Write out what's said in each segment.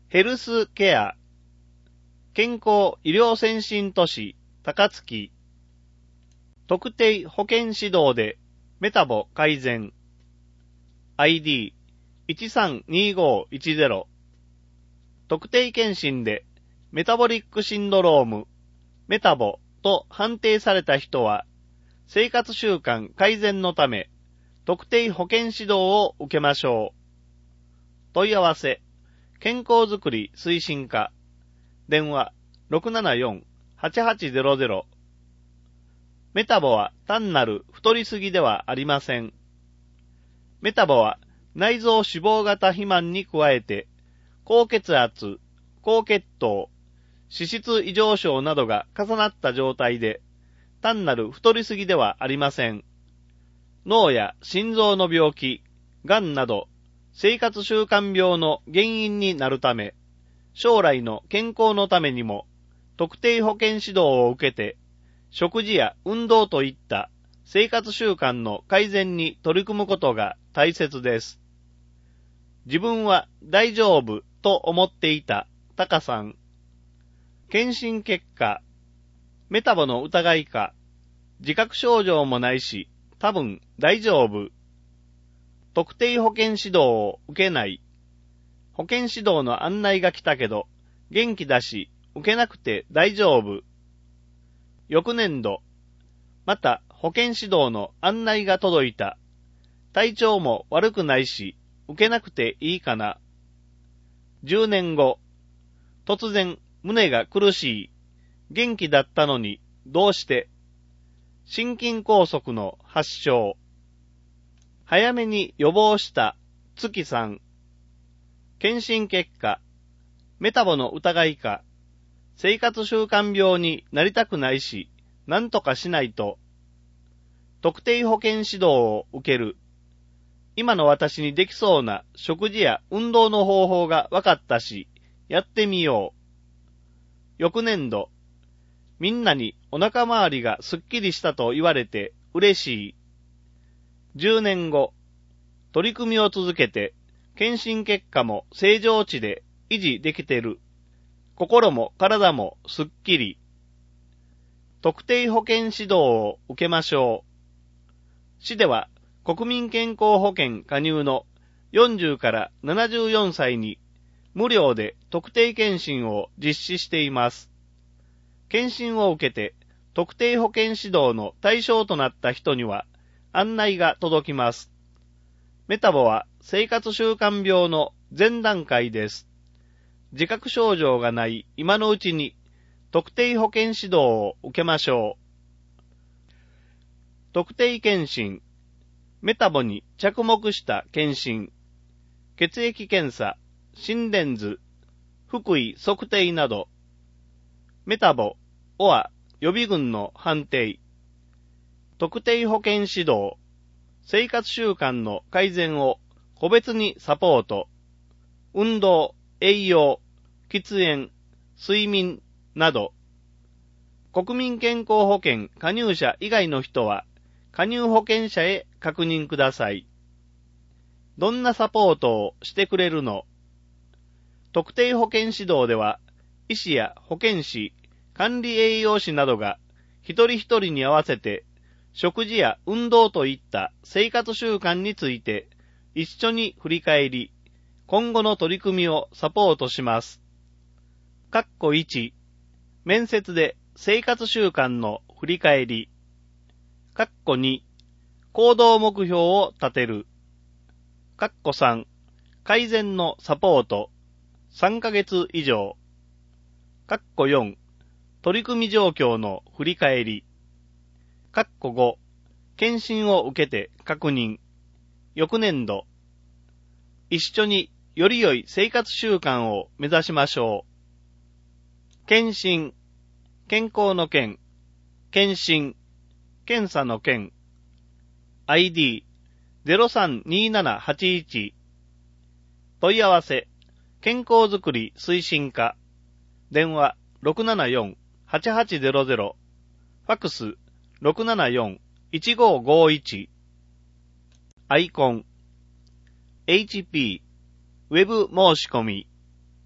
ヘルスケア、健康医療先進都市、高槻。特定保健指導でメタボ改善。ID132510。特定健診でメタボリックシンドローム、メタボと判定された人は、生活習慣改善のため、特定保健指導を受けましょう。問い合わせ、健康づくり推進課。電話、674-8800。メタボは単なる太りすぎではありません。メタボは内臓脂肪型肥満に加えて、高血圧、高血糖、脂質異常症などが重なった状態で、単なる太りすぎではありません。脳や心臓の病気、がんなど、生活習慣病の原因になるため、将来の健康のためにも、特定保健指導を受けて、食事や運動といった生活習慣の改善に取り組むことが大切です。自分は大丈夫と思っていたタカさん。検診結果、メタボの疑いか、自覚症状もないし、多分大丈夫。特定保健指導を受けない。保健指導の案内が来たけど、元気だし、受けなくて大丈夫。翌年度、また保健指導の案内が届いた。体調も悪くないし、受けなくていいかな。10年後、突然胸が苦しい。元気だったのに、どうして。心筋梗塞の発症。早めに予防した月さん。検診結果、メタボの疑いか、生活習慣病になりたくないし、なんとかしないと。特定保健指導を受ける。今の私にできそうな食事や運動の方法が分かったし、やってみよう。翌年度、みんなにお腹周りがすっきりしたと言われて嬉しい。10年後、取り組みを続けて、検診結果も正常値で維持できてる。心も体もすっきり。特定保健指導を受けましょう。市では国民健康保険加入の40から74歳に無料で特定健診を実施しています。検診を受けて特定保健指導の対象となった人には案内が届きます。メタボは生活習慣病の前段階です。自覚症状がない今のうちに特定保健指導を受けましょう。特定健診、メタボに着目した検診、血液検査、心電図、腹囲測定など、メタボ、予備軍の判定、特定保健指導、生活習慣の改善を個別にサポート、運動、栄養、喫煙、睡眠など、国民健康保険加入者以外の人は、加入保険者へ確認ください。どんなサポートをしてくれるの？特定保健指導では、医師や保健師、管理栄養士などが一人一人に合わせて、食事や運動といった生活習慣について一緒に振り返り、今後の取り組みをサポートします。1、面接で生活習慣の振り返り。2、行動目標を立てる。3、改善のサポート。3ヶ月以上。4、取り組み状況の振り返り。5、検診を受けて確認。翌年度。一緒により良い生活習慣を目指しましょう。検診、健康の健、検診、検査の検、ID032781。問い合わせ、健康づくり推進課。電話674-8800。ファックス674-1551。アイコン、HP、ウェブ申し込み。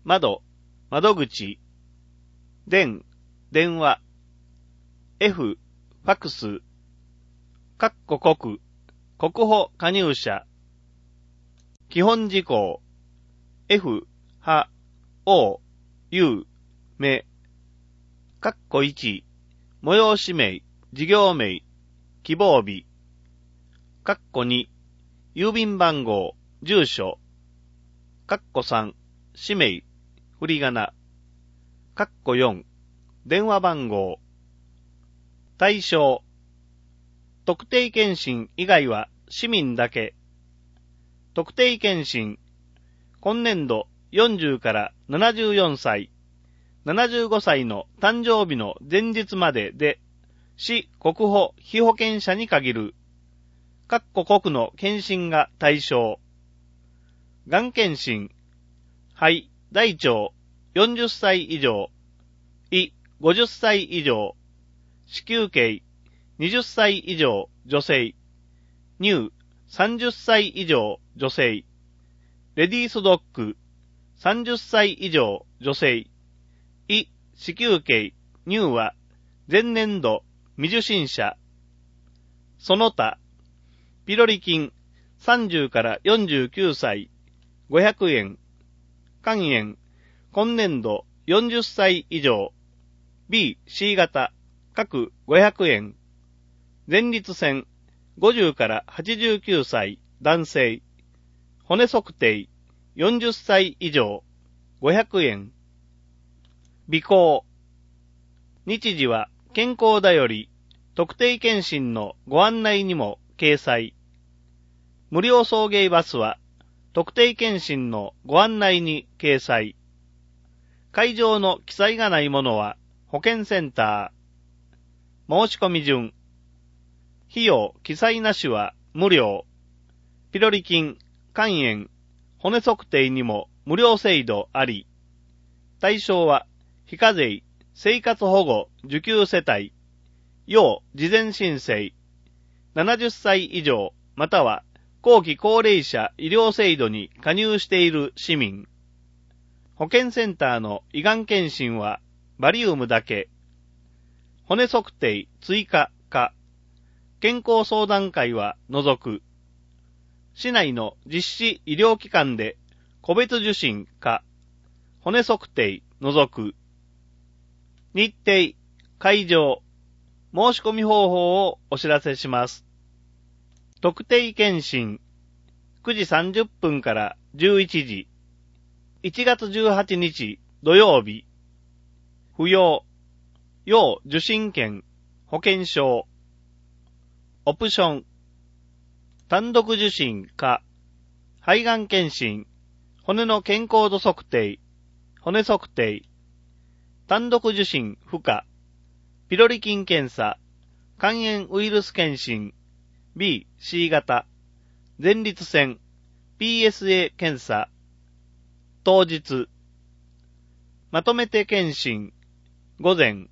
窓、窓口、電、電話、F、ファクス、国保加入者、基本事項、F、は、O、U、め、1、催し名、事業名、希望日、2、郵便番号、住所、3、氏名、振り仮名、4、電話番号、対象、特定健診以外は市民だけ。特定健診、今年度40から74歳、75歳の誕生日の前日までで、市国保被保険者に限る。各国の健診が対象。がん検診、肺、大腸、40歳以上、胃、50歳以上、子宮頸、20歳以上、女性、乳、30歳以上、女性、レディースドッグ、30歳以上、女性、胃、子宮頸、乳は、前年度、未受診者、その他、ピロリ菌、30から49歳、500円、肝炎、今年度40歳以上、B、C 型、各500円、前立腺、50から89歳、男性、骨測定、40歳以上、500円、鼻孔、日時は健康だより、特定健診のご案内にも掲載。無料送迎バスは、特定健診のご案内に掲載。会場の記載がないものは、保健センター。申し込み順。費用、記載なしは無料。ピロリ菌、肝炎、骨測定にも無料制度あり。対象は、非課税、生活保護受給世帯。要事前申請。70歳以上、または、後期高齢者医療制度に加入している市民。保健センターの胃がん検診はバリウムだけ。骨測定追加か。健康相談会は除く。市内の実施医療機関で個別受診か。骨測定除く。日程、会場、申し込み方法をお知らせします。特定健診、9時30分から11時。1月18日土曜日。不要、要受診券、保険証。オプション、単独受診か、肺がん検診、骨の健康度測定、骨測定。単独受診不可、ピロリ菌検査、肝炎ウイルス検診、B、C 型、前立腺、PSA 検査、当日、まとめて検診、午前、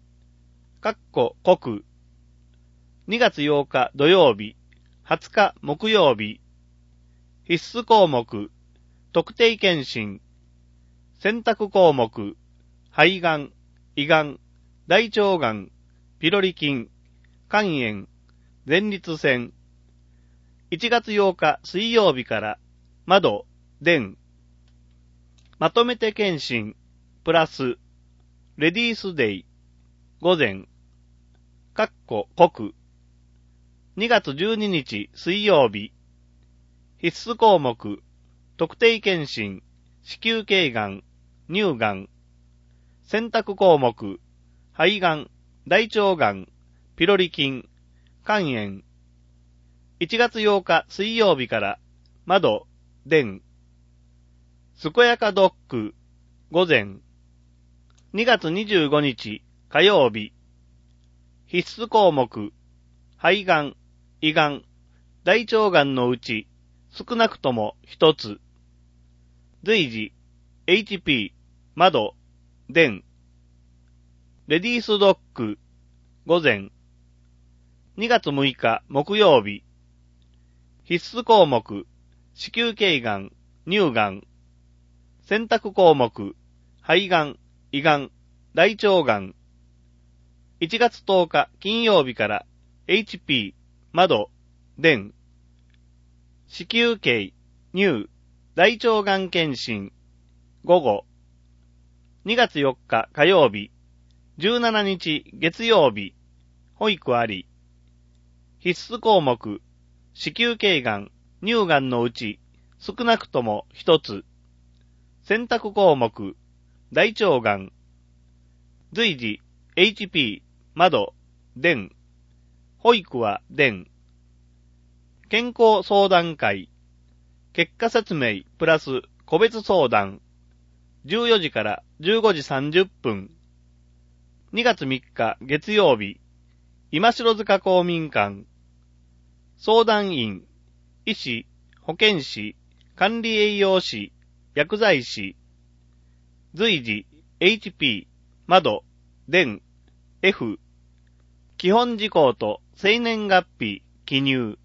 国、2月8日土曜日、20日木曜日、必須項目、特定検診、選択項目、肺がん、胃がん、大腸がん、ピロリ菌、肝炎、前立腺。1月8日水曜日から窓、電。まとめて検診、プラス、レディースデイ、午前、国。2月12日水曜日。必須項目、特定検診、子宮頸がん、乳がん。選択項目、肺がん、大腸がん、ピロリ菌、肝炎。1月8日水曜日から窓、電。健やかドッグ、午前。2月25日火曜日。必須項目、肺がん、胃がん、大腸がんのうち少なくとも一つ。随時、HP、窓、電。レディースドッグ、午前。2月6日木曜日。必須項目、子宮頸がん、乳がん。 選択項目、肺がん、胃がん、大腸がん。1月10日金曜日から HP、窓、電、子宮頸、乳、大腸がん検診、午後。2月4日火曜日、17日月曜日、保育あり。必須項目、子宮頸がん、乳がんのうち少なくとも一つ。選択項目、大腸がん。随時、HP、窓、電。保育は電。健康相談会。結果説明プラス個別相談。14時から15時30分。2月3日月曜日。今城塚公民館。相談員、医師、保健師、管理栄養士、薬剤師。随時、HP、窓、電、F。基本事項と生年月日、記入。